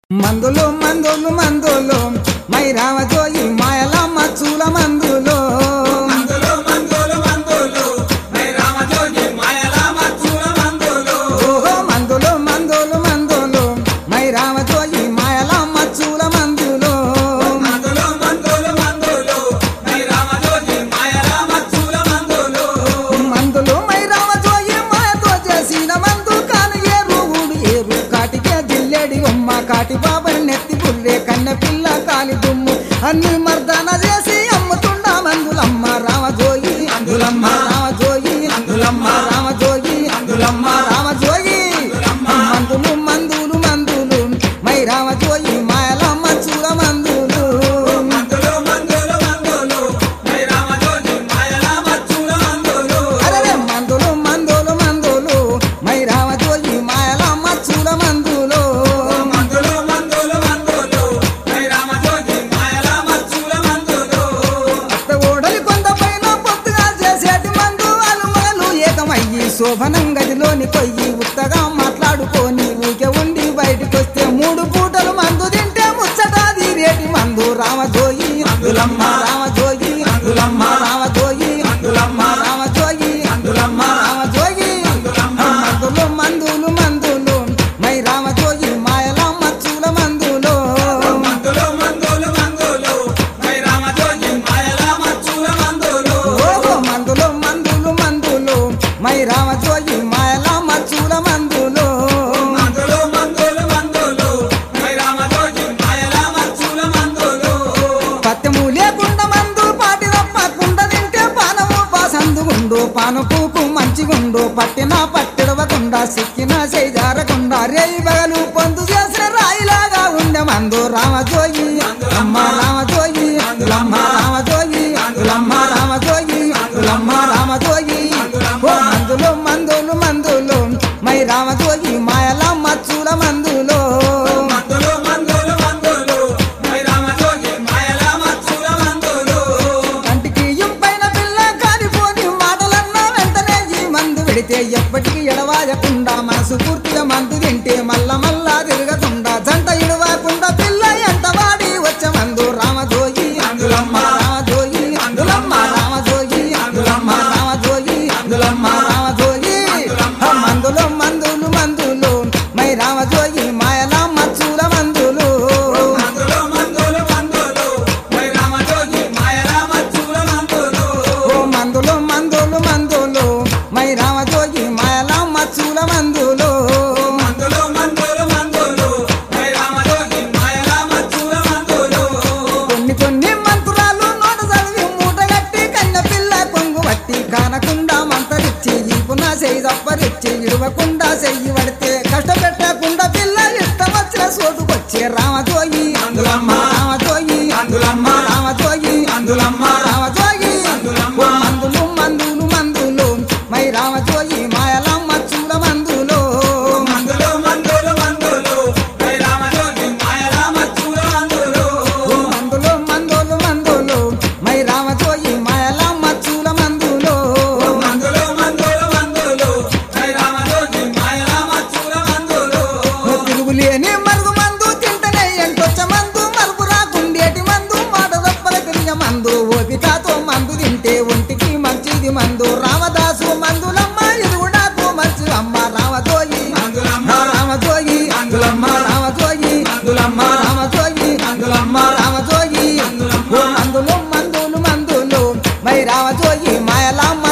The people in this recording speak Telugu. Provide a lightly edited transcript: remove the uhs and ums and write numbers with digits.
మందులు మందులు మందులు మై రామజోయి మాయలమ్మ చూల మందులు మందులు మందులు మందులు మై రామజోయి మాయలమ్మ చూల మందులు ఓహో మందులు మందులు మందులు మై రామజోయి మాయలమ్మ చూల మందులు మందులు మందులు మందులు మై రామజోయి మాయలమ్మ చూల మందులు మందులు మై రామజోయి మాయతో చేసిన మందు కాను ఏరు కాటికే దిల్లేడి ఉమ్మ కాటి బాబని నెత్తి పుర్రే కన్న పిల్ల కాలి దుమ్ము అన్ని మర్దన చేసి అమ్ముతుండా మందులమ్మ రామజోయి అందులమ్మ రామజోయి అందులమ్మ రామజోయి అందులమ్మ రామజోయి మందులు మందులు మందులు మై రామజోయి మాయలమ్మ చూల మందులు మందులు మందులు మందులు మై రామజోయి మాయలమ్మ చూల మందులు అరే మందులు మందులు మందులు మై రామజోయి మాయలమ్మ చూల మందులు మందులు మందులు మందులు మై రామజోయి మాయలమ్మ చూల మందులు అత్త ఓడలి కొండ పైన పొత్తుగా చేసేటి మందు అలుమలు ఏకమయ్యి శోభనం గదిలోని కొయ్యి ఉత్తగా మాట్లాడుకొని ఊకే ఉండి బయటకొస్తే 3 పూటలు మందు తింటే ముచ్చటాది రేటి మందు రామజోయి అందులమ్మ రామజోయి అందులమ్మ రామజోయి అందులమ్మ రామజోయి అందులమ్మ రామజోయి అందులమ్మ మందులు మందులు మందులు మై రామజోయి మాయలమ్మ చూల మందులు మందులు మందులు మందులు మై రామజోయి మాయలమ్మ చూల మందులు ఓహో మందులు మందులు మందులు మై రామజోయి మాయలమ్మ చూల మందులు మందులు మందులు మందులు మై రామజోయి మాయలమ్మ చూల మందులు పత్యము లేకుండా మందు పాటి తప్పకుండా తింటే పానము బాసందుగుండు పాను పూకు మంచిగుండు పట్టిన పట్టిడవకుండా సిక్కిన చేజారకుండా రేయి బగలు పొందు చేసిన రాయిలాగా ఉండే మందు రామజోయి అమ్మ రామజోయి అమ్మ రామజోయి అమ్మ రామజోయి అమ్మ రామజోయి ఓ మందులు మందులు మందులు మై రామజోయి మాయలమ్మ చూల మందులు మందులు మందులు మందులు మై రామజోయి మాయలమ్మ చూల మందులు కంటికి ఇంపైన పిల్ల కాలిపోని మాటలన్నా వెంటనే ఈ మందు పెడితే ఎప్పటికీ ఎడవాయకుండా మనసు పూర్తిగా మందు తింటే మల్ల మల్లా తిరగకుండా జంట ఇడవకుండా పిల్ల ఎంట వాడి వచ్చే మందు రామజోయి అందులమ్మ రామజోయి అందులమ్మ రామజోయి అందులమ్మ రామజోయి అందులమ్మ రామజోయి ఆ మందులు మందులు మందులు మై రామజోయి మాయలమ్మ చూల మందులు మందులు మందులు మందులు మై రామజోయి మాయలమ్మ చూల మందులు ఓ మందులు మందులు మందులు మై రామజోయి మాయలమ్మ చూల మందులు మందులు మందులు మందులు మై రామజోయి మాయలమ్మ చూల మందులు కొన్ని కొన్ని మంత్రాలు నోట చదివి మూటగట్టి కన్న పిల్ల కొంగు పట్టి కానకుండా మంతరిచ్చి ఈపున చెయ్యి తప్పరిచ్చి ఇడవకుండా చెయ్యి పడితే కష్టపెట్టకుండా పిల్ల ఇష్టం వచ్చిన చోటుకొచ్చే రామజోయి అందులమ్మ రామజోయి అందులమ్మ రామజోయి అందులమ్మ రామజోయి అందులమ్మ ఓ మందులు మందులు మందులు మై రామజోయి మాయలమ్మ చూల మందులు మందులు మందులు మందులు మై రామజోయి మాయలమ్మ చూల మందులు మందులు మందులు మందులు మై రామజోయి మాయలమ్మ చూల మందులు మందులు మందులు మందులు మై రామజోయి మాయలమ్మ చూల మందులు తిరుగులేని మరుగు మందు తింటనే ఎంటొచ్చ మందు మరుపు రాకుండేటి మందు మాట తప్పల తిరిగ మందు ఓపికతో మందు తింటే ఒంటికి మంచిది మందు రామదాసు మందులమ్మ ఇది కూడా మంచి అమ్మ రామజోయి అందులమ్మ రామజోయి అందులమ్మ రామజోయి అందులమ్మ రామజోయి అందులమ్మ రామజోయి అందులమ్మ ఓ మందులు మందులు మందులు మై రామజోయి మాయలమ్మ